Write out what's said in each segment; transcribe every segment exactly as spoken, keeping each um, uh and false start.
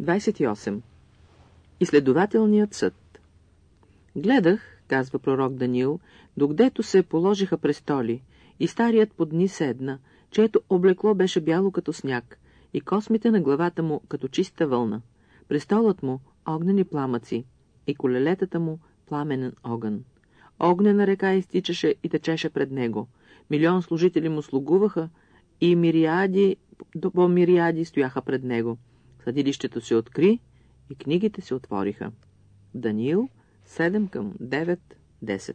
двадесет и осем. Изследователният съд. Гледах, казва пророк Даниил, докъдето се положиха престоли, и старият под дни седна, чието облекло беше бяло като сняг, и космите на главата му като чиста вълна. Престолът му огнени пламъци, и колелетата му пламенен огън. Огнена река изтичаше и течеше пред него. Милион служители му слугуваха, и мириади по мириади стояха пред него. Съдилището се откри и книгите се отвориха. Даниил седем към девет десет.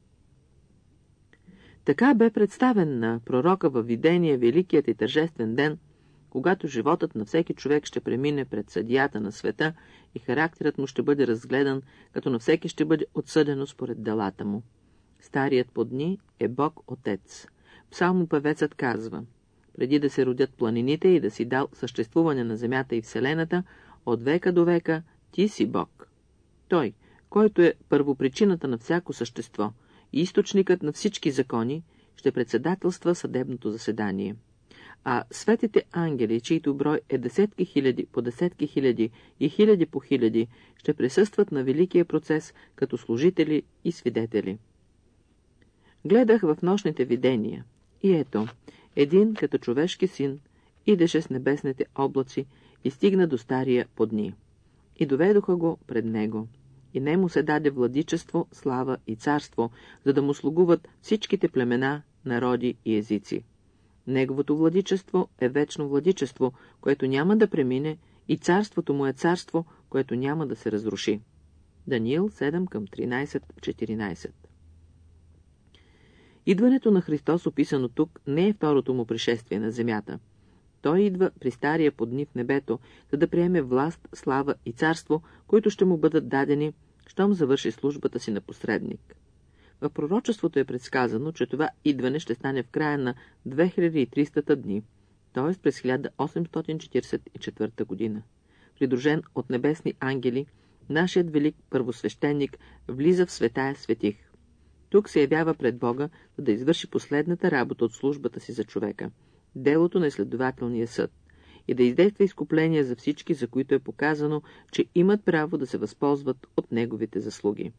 Така бе представен на пророка във видение великият и тържествен ден, когато животът на всеки човек ще премине пред съдията на света и характерът му ще бъде разгледан, като на всеки ще бъде отсъдено според делата му. Старият по дни е Бог Отец. Псалмопевецът казва: преди да се родят планините и да си дал съществуване на земята и вселената, от века до века ти си Бог. Той, който е първопричината на всяко същество и източникът на всички закони, ще председателства съдебното заседание. А светите ангели, чийто брой е десетки хиляди по десетки хиляди и хиляди по хиляди, ще присъстват на великия процес като служители и свидетели. Гледах в нощните видения, и ето, един като човешки син идеше с небесните облаци и стигна до стария по дни. И доведоха го пред него. И нему се даде владичество, слава и царство, за да му слугуват всичките племена, народи и езици. Неговото владичество е вечно владичество, което няма да премине, и царството му е царство, което няма да се разруши. Даниил седем към тринадесет четиринадесет. Идването на Христос, описано тук, не е второто му пришествие на земята. Той идва при стария по дни в небето, за да приеме власт, слава и царство, които ще му бъдат дадени, щом завърши службата си на посредник. В пророчеството е предсказано, че това идване ще стане в края на две хиляди и триста дни, т.е. през хиляда осемстотин четиридесет и четвърта година. Придружен от небесни ангели, нашият велик първосвещеник влиза в светая светих. Тук се явява пред Бога, за да извърши последната работа от службата си за човека – делото на изследователния съд, и да издейства изкупление за всички, за които е показано, че имат право да се възползват от неговите заслуги.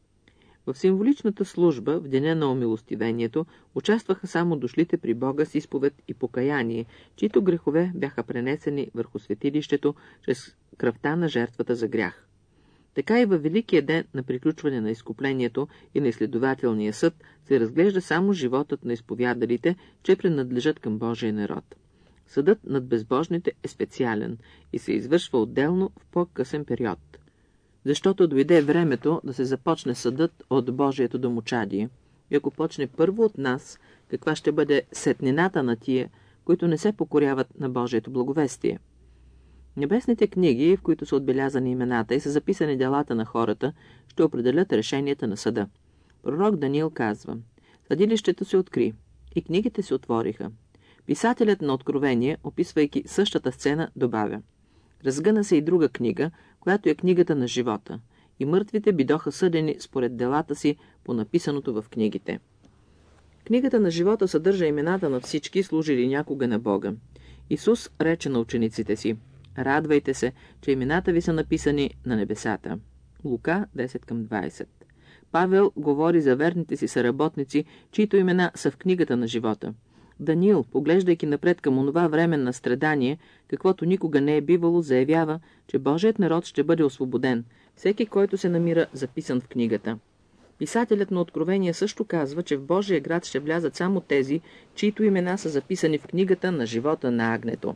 В символичната служба в деня на омилостивението участваха само дошлите при Бога с изповед и покаяние, чието грехове бяха пренесени върху светилището чрез кръвта на жертвата за грях. Така и във великия ден на приключване на изкуплението и на изследователния съд се разглежда само животът на изповядалите, че принадлежат към Божия народ. Съдът над безбожните е специален и се извършва отделно в по-късен период. Защото дойде времето да се започне съдът от Божието домочадие. И ако почне първо от нас, каква ще бъде сетнината на тия, които не се покоряват на Божието благовестие? Небесните книги, в които са отбелязани имената и са записани делата на хората, ще определят решенията на съда. Пророк Даниил казва: съдилището се откри и книгите се отвориха. Писателят на Откровение, описвайки същата сцена, добавя: разгъна се и друга книга, която е книгата на живота, и мъртвите бидоха съдени според делата си по написаното в книгите. Книгата на живота съдържа имената на всички, служили някога на Бога. Исус рече на учениците си: радвайте се, че имената ви са написани на небесата. Лука десет към двадесет. Павел говори за верните си съработници, чието имена са в книгата на живота. Даниил, поглеждайки напред към онова време на страдание, каквото никога не е бивало, заявява, че Божият народ ще бъде освободен, всеки, който се намира записан в книгата. Писателят на Откровение също казва, че в Божия град ще влязат само тези, чието имена са записани в книгата на живота на агнето.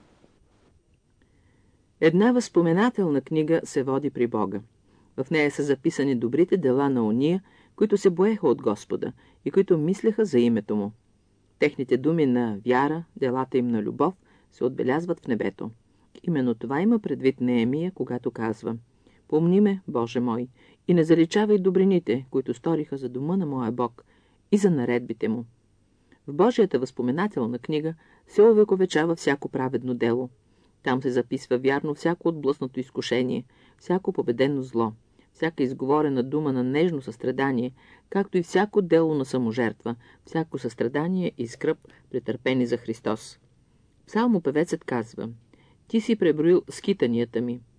Една възпоменателна книга се води при Бога. В нея са записани добрите дела на ония, които се боеха от Господа и които мислеха за името му. Техните думи на вяра, делата им на любов се отбелязват в небето. Именно това има предвид Неемия, когато казва: помни ме, Боже мой, и не заличавай добрините, които сториха за дома на моя Бог и за наредбите му. В Божията възпоменателна книга се увековечава всяко праведно дело. Там се записва вярно всяко отблъснато изкушение, всяко победено зло, всяка изговорена дума на нежно състрадание, както и всяко дело на саможертва, всяко състрадание и скръб, претърпени за Христос. Псалмопевецът казва: ти си преброил скитанията ми.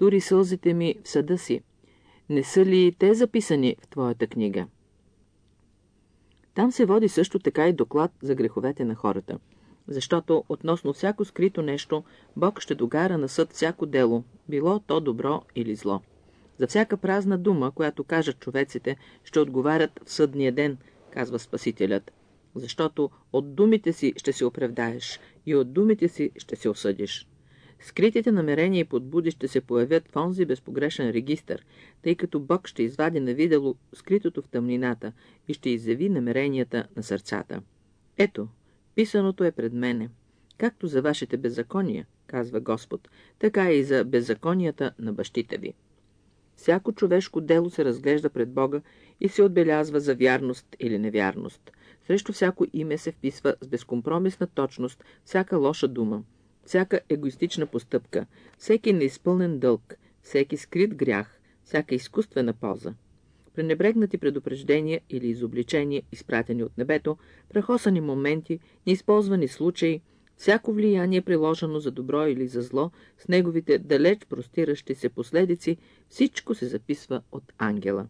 тури сълзите ми в съда си. Не са ли те записани в твоята книга? Там се води също така и доклад за греховете на хората. Защото относно всяко скрито нещо, Бог ще докара на съд всяко дело, било то добро или зло. За всяка празна дума, която кажат човеците, ще отговарят в съдния ден, казва Спасителят. Защото от думите си ще се оправдаеш и от думите си ще се осъдиш. Скритите намерения и подбуди ще се появят в онзи безпогрешен регистър, тъй като Бог ще извади на видело скритото в тъмнината и ще изяви намеренията на сърцата. Ето, писаното е пред мене. Както за вашите беззакония, казва Господ, така и за беззаконията на бащите ви. Всяко човешко дело се разглежда пред Бога и се отбелязва за вярност или невярност. Срещу всяко име се вписва с безкомпромисна точност всяка лоша дума, всяка егоистична постъпка, всеки неизпълнен дълг, всеки скрит грях, всяка изкуствена поза. Пренебрегнати предупреждения или изобличения, изпратени от небето, прахосани моменти, неизползвани случаи, всяко влияние приложено за добро или за зло, с неговите далеч простиращи се последици, всичко се записва от ангела.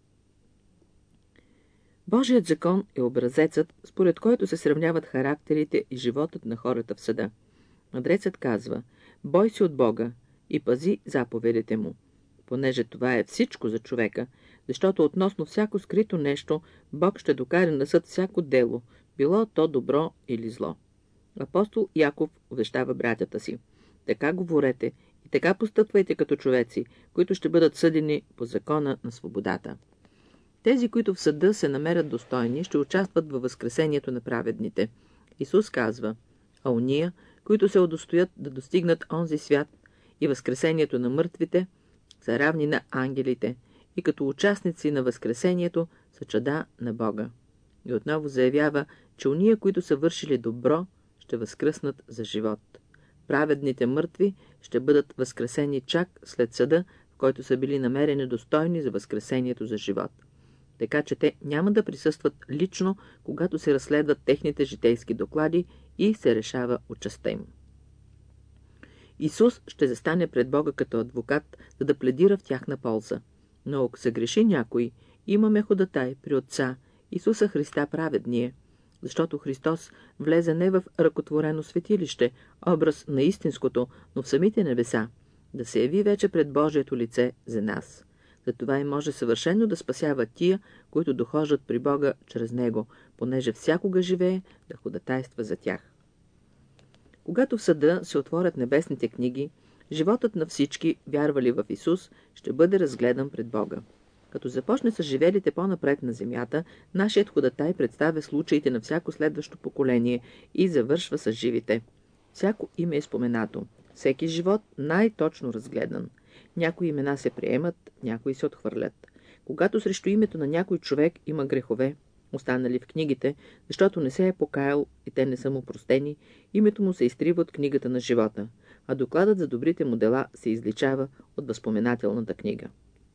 Божият закон е образецът, според който се сравняват характерите и животът на хората в съда. Мъдрецът казва: бой се от Бога и пази заповедите му, понеже това е всичко за човека, защото относно всяко скрито нещо Бог ще докара на съд всяко дело, било то добро или зло. Апостол Яков увещава братята си: така говорете и така постъпвайте като човеци, които ще бъдат съдени по закона на свободата. Тези, които в съда се намерят достойни, ще участват във възкресението на праведните. Исус казва: а уния, които се удостоят да достигнат онзи свят и възкресението на мъртвите, са равни на ангелите и като участници на възкресението са чада на Бога. И отново заявява, че уния, които са вършили добро, ще възкръснат за живот. Праведните мъртви ще бъдат възкресени чак след съда, в който са били намерени достойни за възкресението за живот. Така че те няма да присъстват лично, когато се разследват техните житейски доклади и се решава участта им. Исус ще застане пред Бога като адвокат, за да пледира в тяхна полза. Но ако се греши някой, имаме ходатай при Отца, Исуса Христа праведния, защото Христос влезе не в ръкотворено светилище, образ на истинското, но в самите небеса, да се яви вече пред Божието лице за нас. Затова и може съвършено да спасява тия, които дохождат при Бога чрез Него, понеже всякога живее да ходатайства за тях. Когато в съда се отворят небесните книги, животът на всички, вярвали в Исус, ще бъде разгледан пред Бога. Като започне с живелите по-напред на земята, нашият ходатай представя случаите на всяко следващо поколение и завършва с живите. Всяко име е споменато, всеки живот най-точно разгледан. Някои имена се приемат, някои се отхвърлят. Когато срещу името на някой човек има грехове, останали в книгите, защото не се е покаял и те не са му простени, името му се изтрива от книгата на живота, а докладът за добрите му дела се изличава от възпоменателната книга.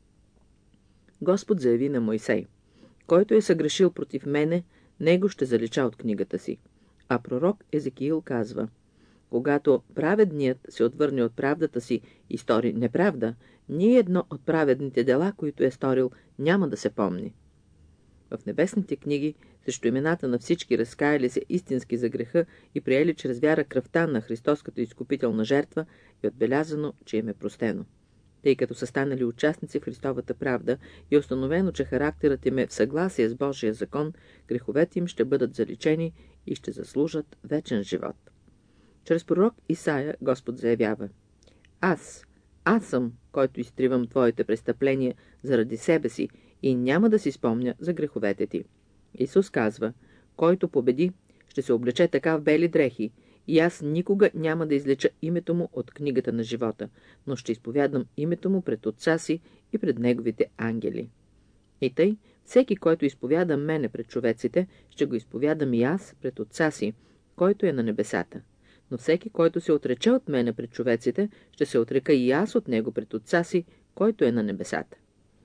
Господ заяви на Мойсей: който е съгрешил против мене, него ще залича от книгата си. А пророк Езекиил казва: когато праведният се отвърне от правдата си и стори неправда, ни едно от праведните дела, които е сторил, няма да се помни. В небесните книги срещу имената на всички разкаяли се истински за греха и приели чрез вяра кръвта на Христос като изкупителна жертва, е отбелязано, че им е простено. Тъй като са станали участници в Христовата правда и е установено, че характерът им е в съгласие с Божия закон, греховете им ще бъдат заличени и ще заслужат вечен живот. Чрез пророк Исаия Господ заявява: Аз, аз съм, който изтривам твоите престъпления заради себе си и няма да си спомня за греховете ти. Исус казва: който победи, ще се облече така в бели дрехи, и аз никога няма да излеча името му от книгата на живота, но ще изповядам името му пред Отца си и пред неговите ангели. И тъй, всеки, който изповяда мене пред човеците, ще го изповядам и аз пред Отца си, който е на небесата. Но всеки, който се отрече от мене пред човеците, ще се отрека и аз от него пред Отца си, който е на небесата.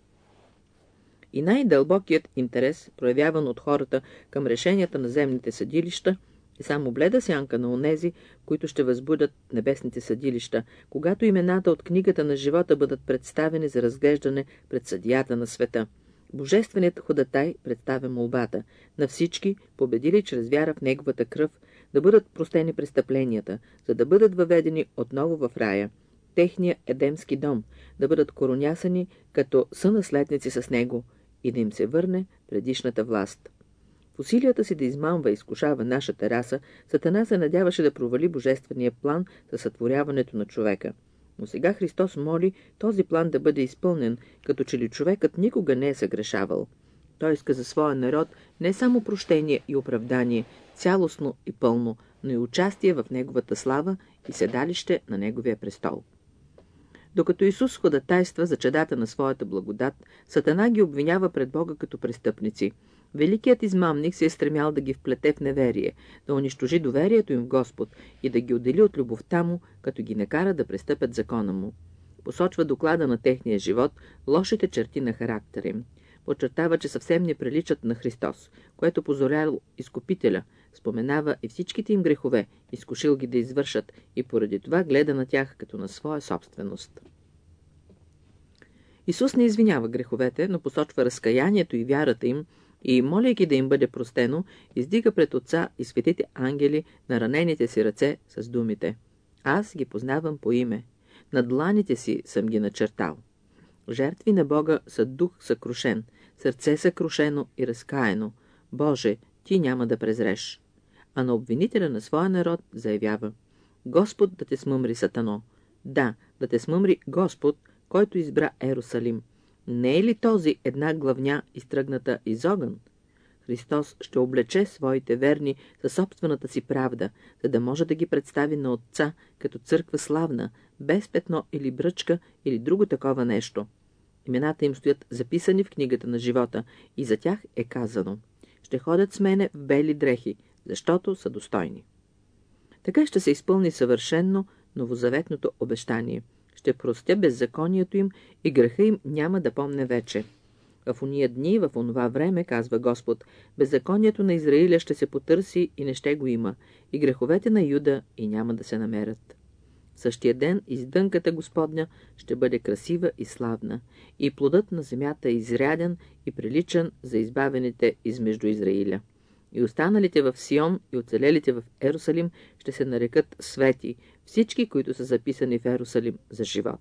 И най-дълбокият интерес, проявяван от хората към решенията на земните съдилища, е само бледа сянка на онези, които ще възбудят небесните съдилища, когато имената от книгата на живота бъдат представени за разглеждане пред съдията на света. Божественият ходатай представя молбата на всички, победили чрез вяра в неговата кръв, да бъдат простени престъпленията, за да бъдат въведени отново в рая, техния едемски дом, да бъдат коронясани като сънаследници с него и да им се върне предишната власт. В усилията си да измамва и изкушава нашата раса, Сатана се надяваше да провали божествения план за сътворяването на човека. Но сега Христос моли този план да бъде изпълнен, като че ли човекът никога не е съгрешавал. Той иска за своя народ не само прощение и оправдание, цялостно и пълно, но и участие в неговата слава и седалище на неговия престол. Докато Исус ходатайства за чадата на своята благодат, Сатана ги обвинява пред Бога като престъпници. Великият измамник се е стремял да ги вплете в неверие, да унищожи доверието им в Господ и да ги отдели от любовта му, като ги накара да престъпят закона му. Посочва доклада на техния живот, лошите черти на характера им. Подчертава, че съвсем не приличат на Христос, което позорял изкупителя, споменава и всичките им грехове, изкушил ги да извършат и поради това гледа на тях като на своя собственост. Исус не извинява греховете, но посочва разкаянието и вярата им и, моляйки да им бъде простено, издига пред Отца и светите ангели на ранените си ръце с думите: „Аз ги познавам по име, на дланите си съм ги начертал“. Жертви на Бога са дух съкрушен, сърце съкрушено и разкаяно. Боже, ти няма да презреш. А на обвинителя на своя народ заявява: „Господ да те смъмри, Сатано. Да, да те смъмри Господ, който избра Ерусалим. Не е ли този една главня, изтръгната из огън?“ Христос ще облече своите верни със собствената си правда, за да може да ги представи на Отца като църква славна, без петно или бръчка или друго такова нещо. Имената им стоят записани в книгата на живота и за тях е казано: „Ще ходят с мене в бели дрехи, защото са достойни“. Така ще се изпълни съвършенно новозаветното обещание. Ще простя беззаконието им и греха им няма да помне вече. В уния дни, в онова време, казва Господ, беззаконието на Израиля ще се потърси и не ще го има, и греховете на Юда и няма да се намерят. В същия ден издънката Господня ще бъде красива и славна, и плодът на земята е изряден и приличан за избавените измежду Израиля. И останалите в Сион и оцелелите в Ерусалим ще се нарекат свети, всички, които са записани в Ерусалим за живот.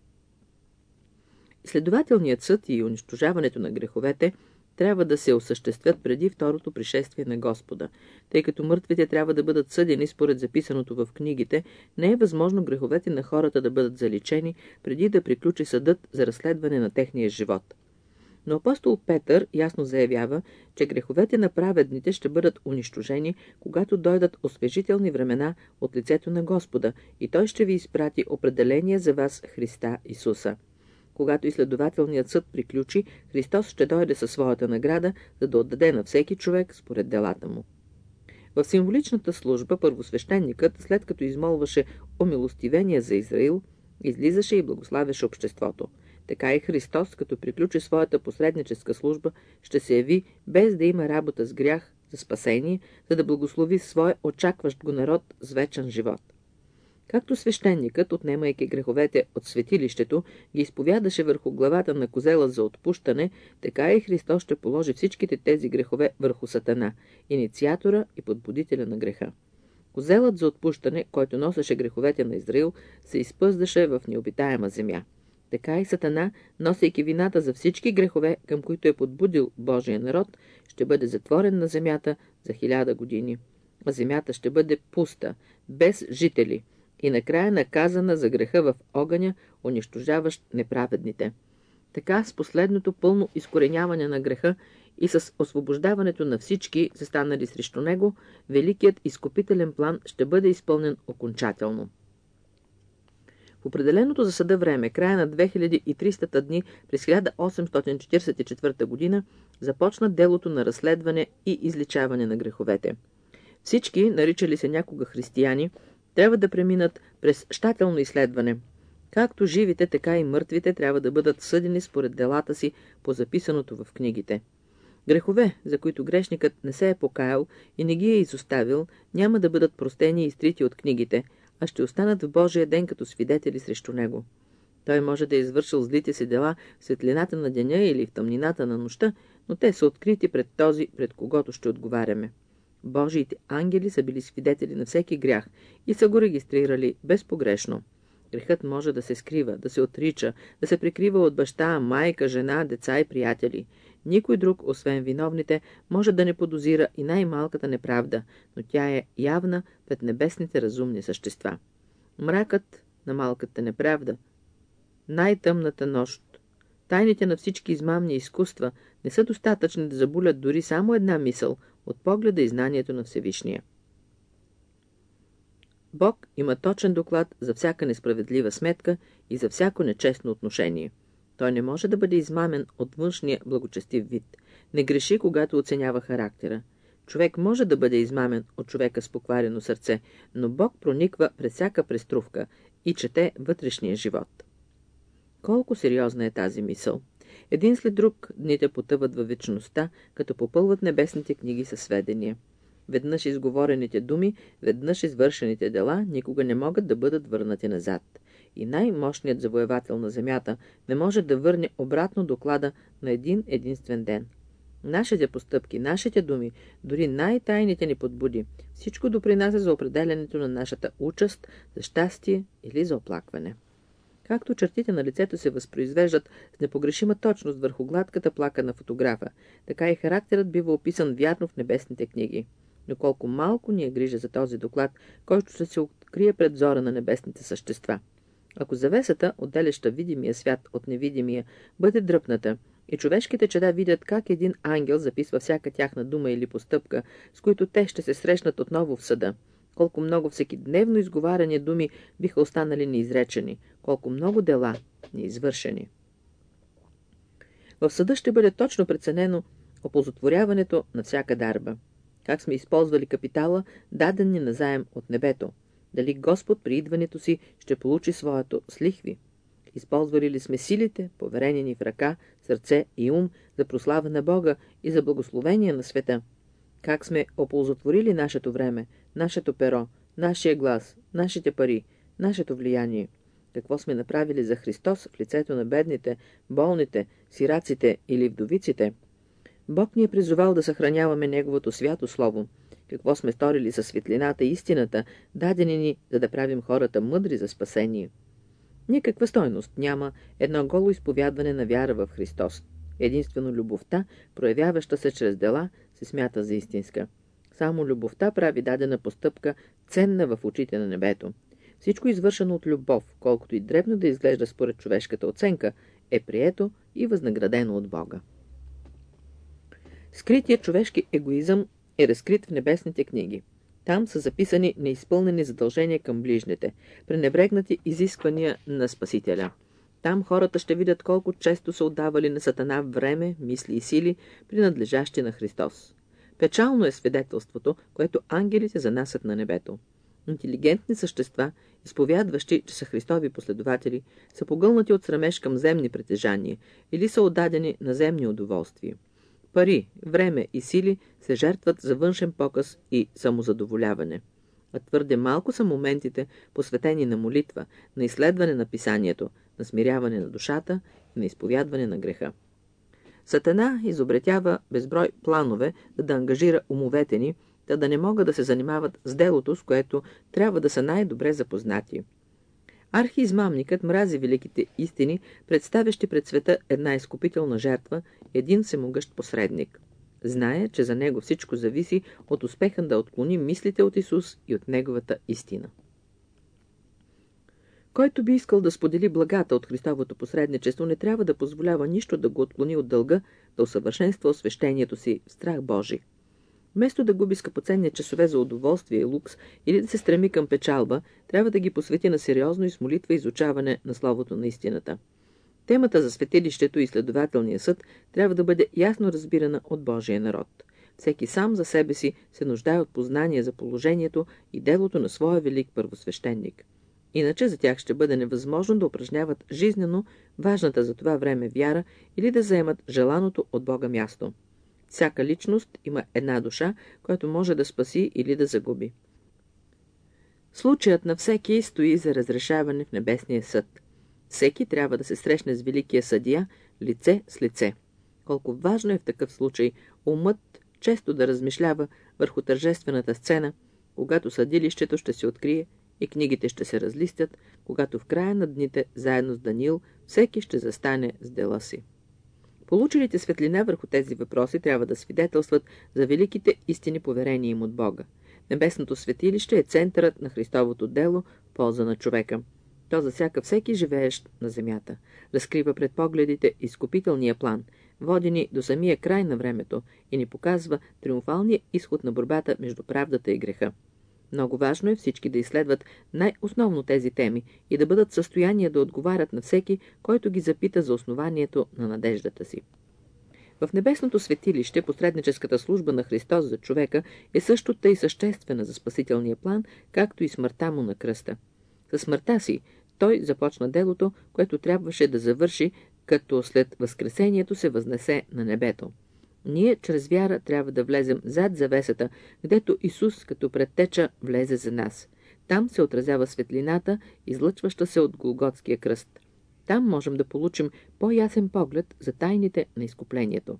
Следователният съд и унищожаването на греховете трябва да се осъществят преди второто пришествие на Господа. Тъй като мъртвите трябва да бъдат съдени според записаното в книгите, не е възможно греховете на хората да бъдат заличени преди да приключи съдът за разследване на техния живот. Но апостол Петър ясно заявява, че греховете на праведните ще бъдат унищожени, когато дойдат освежителни времена от лицето на Господа, и той ще ви изпрати определение за вас Христа Исуса. Когато изследователният съд приключи, Христос ще дойде със своята награда, за да отдаде на всеки човек според делата му. В символичната служба първосвещеникът, след като измолваше омилостивение за Израил, излизаше и благославяше обществото. Така и Христос, като приключи своята посредническа служба, ще се яви без да има работа с грях за спасение, за да благослови своя очакващ го народ с вечен живот. Както свещеникът, отнемайки греховете от светилището, ги изповядаше върху главата на козела за отпущане, така и Христос ще положи всичките тези грехове върху Сатана, инициатора и подбудителя на греха. Козелът за отпущане, който носеше греховете на Израил, се изпъздаше в необитаема земя. Така и Сатана, носейки вината за всички грехове, към които е подбудил Божия народ, ще бъде затворен на земята за хиляда години. А земята ще бъде пуста, без жители, и накрая наказана за греха в огъня, унищожаващ неправедните. Така с последното пълно изкореняване на греха и с освобождаването на всички, застанали срещу него, великият изкупителен план ще бъде изпълнен окончателно. В определеното за съда време, края на две хиляди и триста дни през хиляда осемстотин четиридесет и четвърта година, започна делото на разследване и изличаване на греховете. Всички, наричали се някога християни, трябва да преминат през щателно изследване. Както живите, така и мъртвите трябва да бъдат съдени според делата си по записаното в книгите. Грехове, за които грешникът не се е покаял и не ги е изоставил, няма да бъдат простени и изтрити от книгите, а ще останат в Божия ден като свидетели срещу него. Той може да е извършил злите си дела в светлината на деня или в тъмнината на нощта, но те са открити пред този, пред когото ще отговаряме. Божиите ангели са били свидетели на всеки грях и са го регистрирали безпогрешно. Грехът може да се скрива, да се отрича, да се прикрива от баща, майка, жена, деца и приятели. Никой друг, освен виновните, може да не подозира и най-малката неправда, но тя е явна пред небесните разумни същества. Мракът на малката неправда, най-тъмната нощ, тайните на всички измамни изкуства не са достатъчни да забулят дори само една мисъл от погледа и знанието на Всевишния. Бог има точен доклад за всяка несправедлива сметка и за всяко нечестно отношение. Той не може да бъде измамен от външния благочестив вид. Не греши, когато оценява характера. Човек може да бъде измамен от човека с покварено сърце, но Бог прониква през всяка преструвка и чете вътрешния живот. Колко сериозна е тази мисъл! Един след друг дните потъват във вечността, като попълват небесните книги със сведения. Веднъж изговорените думи, веднъж извършените дела никога не могат да бъдат върнати назад. И най-мощният завоевател на земята не може да върне обратно доклада на един единствен ден. Нашите постъпки, нашите думи, дори най-тайните ни подбуди, всичко допринася за определянето на нашата участ, за щастие или за оплакване. Както чертите на лицето се възпроизвеждат с непогрешима точност върху гладката плака на фотографа, така и характерът бива описан вярно в небесните книги. Но колко малко ни е грижа за този доклад, който ще се открие пред зора на небесните същества. Ако завесата, отделяща видимия свят от невидимия, бъде дръпната и човешките чеда видят как един ангел записва всяка тяхна дума или постъпка, с които те ще се срещнат отново в съда, колко много всекидневно изговаряни думи биха останали неизречени, колко много дела неизвършени. В съда ще бъде точно преценено оползотворяването на всяка дарба. Как сме използвали капитала, даден ни назаем от небето. Дали Господ при идването си ще получи своето с лихви? Използвали ли сме силите, поверени ни в ръка, сърце и ум, за прослава на Бога и за благословение на света? Как сме оползотворили нашето време, нашето перо, нашия глас, нашите пари, нашето влияние? Какво сме направили за Христос в лицето на бедните, болните, сираците или вдовиците? Бог ни е призовал да съхраняваме Неговото свято слово. Какво сме сторили със светлината и истината, дадени ни, за да правим хората мъдри за спасение? Никаква стойност няма едно голо изповядване на вяра в Христос. Единствено любовта, проявяваща се чрез дела, се смята за истинска. Само любовта прави дадена постъпка ценна в очите на небето. Всичко извършено от любов, колкото и дребно да изглежда според човешката оценка, е прието и възнаградено от Бога. Скритият човешки егоизъм е разкрит в небесните книги. Там са записани неизпълнени задължения към ближните, пренебрегнати изисквания на Спасителя. Там хората ще видят колко често са отдавали на Сатана време, мисли и сили, принадлежащи на Христос. Печално е свидетелството, което ангелите занасят на небето. Интелигентни същества, изповядващи, че са Христови последователи, са погълнати от срамеж към земни притежания или са отдадени на земни удоволствия. Пари, време и сили се жертват за външен показ и самозадоволяване. А твърде малко са моментите, посветени на молитва, на изследване на писанието, на смиряване на душата и на изповядване на греха. Сатана изобретява безброй планове, за да ангажира умовете ни, та да не могат да се занимават с делото, с което трябва да са най-добре запознати. Архиизмамникът мрази великите истини, представящи пред света една изкупителна жертва, един всемогъщ посредник. Знае, че за него всичко зависи от успеха да отклони мислите от Исус и от неговата истина. Който би искал да сподели благата от Христовото посредничество, не трябва да позволява нищо да го отклони от дълга, да усъвършенства освещението си в страх Божий. Вместо да губи скъпоценни часове за удоволствие и лукс или да се стреми към печалба, трябва да ги посвети на сериозно и с молитва изучаване на Словото на истината. Темата за светилището и следователния съд трябва да бъде ясно разбирана от Божия народ. Всеки сам за себе си се нуждае от познание за положението и делото на своя велик първосвещеник. Иначе за тях ще бъде невъзможно да упражняват жизнено важната за това време вяра или да заемат желаното от Бога място. Всяка личност има една душа, която може да спаси или да загуби. Случаят на всеки стои за разрешаване в небесния съд. Всеки трябва да се срещне с великия съдия лице с лице. Колко важно е в такъв случай умът често да размишлява върху тържествената сцена, когато съдилището ще се открие и книгите ще се разлистят, когато в края на дните, заедно с Даниил, всеки ще застане с дела си. Получилите светлина върху тези въпроси трябва да свидетелстват за великите истини, поверени им от Бога. Небесното светилище е центърът на Христовото дело в полза на човека. То засяка всеки живеещ на земята. Разкрива пред погледите изкупителния план, води ни до самия край на времето и ни показва триумфалния изход на борбата между правдата и греха. Много важно е всички да изследват най-основно тези теми и да бъдат в състояние да отговарят на всеки, който ги запита за основанието на надеждата си. В небесното светилище посредническата служба на Христос за човека е също тъй съществена за спасителния план, както и смъртта му на кръста. Със смъртта си той започна делото, което трябваше да завърши, като след възкресението се възнесе на небето. Ние чрез вяра трябва да влезем зад завесата, гдето Исус като предтеча влезе за нас. Там се отразява светлината, излъчваща се от Голготския кръст. Там можем да получим по-ясен поглед за тайните на изкуплението.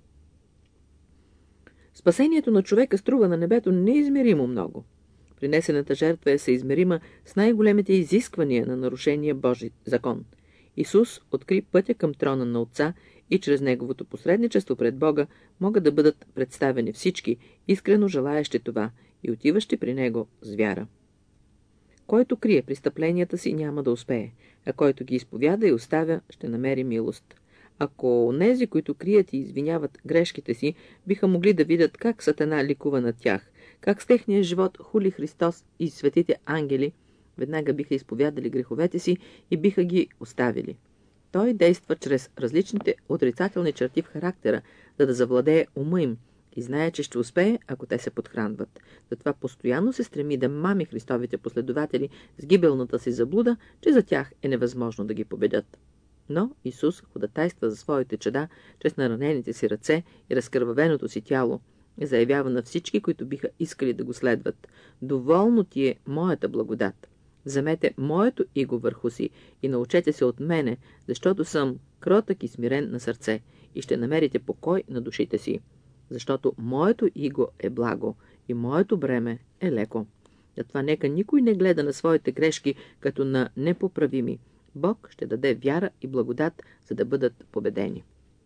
Спасението на човека струва на небето неизмеримо много. Принесената жертва е съизмерима с най-големите изисквания на нарушения Божи закон. Исус откри пътя към трона на Отца и чрез неговото посредничество пред Бога могат да бъдат представени всички, искрено желаещи това и отиващи при Него с вяра. Който крие престъпленията си, няма да успее, а който ги изповяда и оставя, ще намери милост. Ако онези, които крият и извиняват грешките си, биха могли да видят как Сатана ликува над тях, как с техния живот хули Христос и светите ангели, веднага биха изповядали греховете си и биха ги оставили. Той действа чрез различните отрицателни черти в характера, за да завладее ума им и знае, че ще успее, ако те се подхранват. Затова постоянно се стреми да мами Христовите последователи с гибелната си заблуда, че за тях е невъзможно да ги победят. Но Исус ходатайства за своите чада, чрез наранените си ръце и разкървавеното си тяло, и заявява на всички, които биха искали да го следват: доволно ти е моята благодат. Вземете моето иго върху си и научете се от мене, защото съм кротък и смирен на сърце, и ще намерите покой на душите си. Защото моето иго е благо и моето бреме е леко. Затова нека никой не гледа на своите грешки като на непоправими. Бог ще даде вяра и благодат, за да бъдат победени.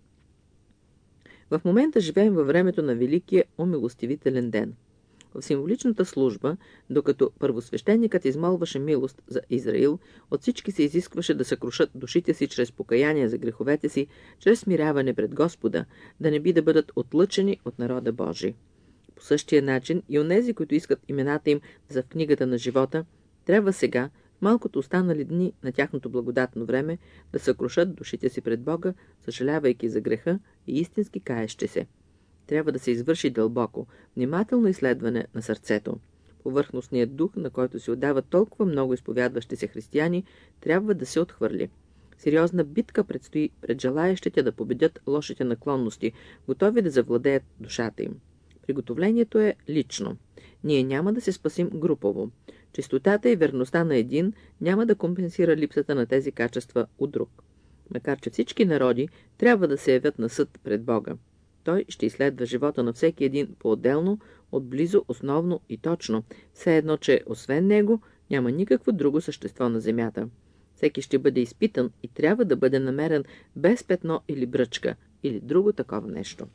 В момента живеем във времето на Великия умилостивителен ден. В символичната служба, докато първосвещеникът измолваше милост за Израил, от всички се изискваше да съкрушат душите си чрез покаяние за греховете си, чрез смиряване пред Господа, да не би да бъдат отлъчени от народа Божий. По същия начин и онези, които искат имената им да са в книгата на живота, трябва сега, малкото останали дни на тяхното благодатно време, да съкрушат душите си пред Бога, съжалявайки за греха и истински каещи се. Трябва да се извърши дълбоко, внимателно изследване на сърцето. Повърхностният дух, на който се отдават толкова много изповядващи се християни, трябва да се отхвърли. Сериозна битка предстои пред желаящите да победят лошите наклонности, готови да завладеят душата им. Приготовлението е лично. Ние няма да се спасим групово. Чистотата и верността на един няма да компенсира липсата на тези качества от друг. Макар че всички народи трябва да се явят на съд пред Бога. Той ще изследва живота на всеки един по-отделно, отблизо, основно и точно, все едно, че освен него няма никакво друго същество на земята. Всеки ще бъде изпитан и трябва да бъде намерен без петно или бръчка, или друго такова нещо.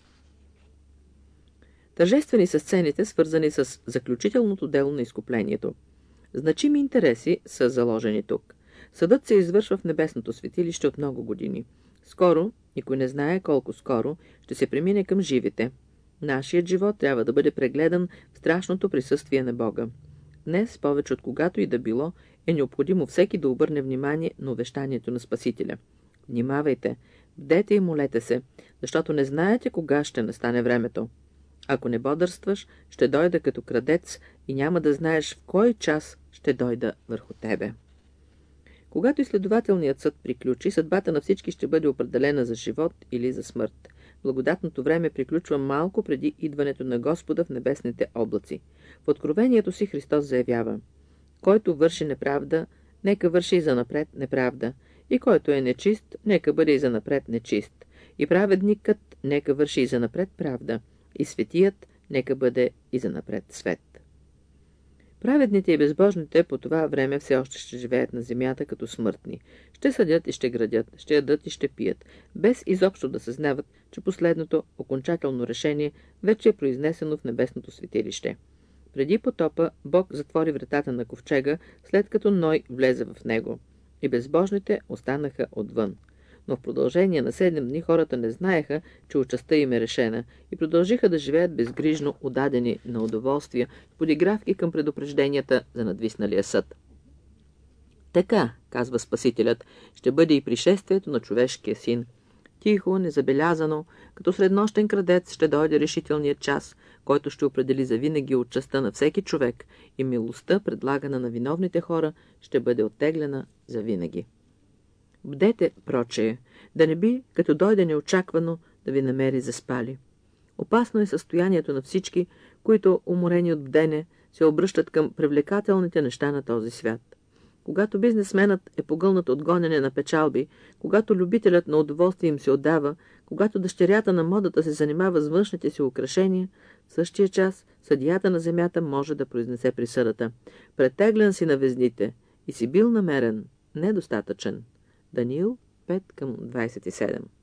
Тържествени са сцените, свързани с заключителното дело на изкуплението. Значими интереси са заложени тук. Съдът се извършва в небесното светилище от много години. Скоро, никой не знае колко скоро, ще се премине към живите. Нашият живот трябва да бъде прегледан в страшното присъствие на Бога. Днес, повече от когато и да било, е необходимо всеки да обърне внимание на увещанието на Спасителя. Внимавайте, бдете и молете се, защото не знаете кога ще настане времето. Ако не бодърстваш, ще дойда като крадец и няма да знаеш в кой час ще дойда върху тебе. Когато изследователният съд приключи, съдбата на всички ще бъде определена за живот или за смърт. Благодатното време приключва малко преди идването на Господа в небесните облаци. В Откровението си Христос заявява: който върши неправда, нека върши и занапред неправда, и който е нечист, нека бъде и занапред нечист, и праведникът нека върши и занапред правда, и светият нека бъде и занапред свет. Праведните и безбожните по това време все още ще живеят на земята като смъртни. Ще съдят и ще градят, ще ядат и ще пият, без изобщо да съзнават, че последното окончателно решение вече е произнесено в небесното светилище. Преди потопа Бог затвори вратата на ковчега, след като Ной влезе в него, и безбожните останаха отвън. Но в продължение на седем дни хората не знаеха, че участта им е решена, и продължиха да живеят безгрижно, отдадени на удоволствия, подигравки към предупрежденията за надвисналия съд. Така, казва Спасителят, ще бъде и пришествието на човешкия син. Тихо, незабелязано, като среднощен крадец ще дойде решителният час, който ще определи завинаги участта на всеки човек, и милостта, предлагана на виновните хора, ще бъде оттеглена завинаги. Бдете, прочее, да не би, като дойде неочаквано, да ви намери заспали. Опасно е състоянието на всички, които, уморени от бдене, се обръщат към привлекателните неща на този свят. Когато бизнесменът е погълнат от гонене на печалби, когато любителят на удоволствие им се отдава, когато дъщерята на модата се занимава с външните си украшения, в същия час съдията на земята може да произнесе присъдата: претеглен си на везните и си бил намерен недостатъчен. Даниил пет към двадесет и седем.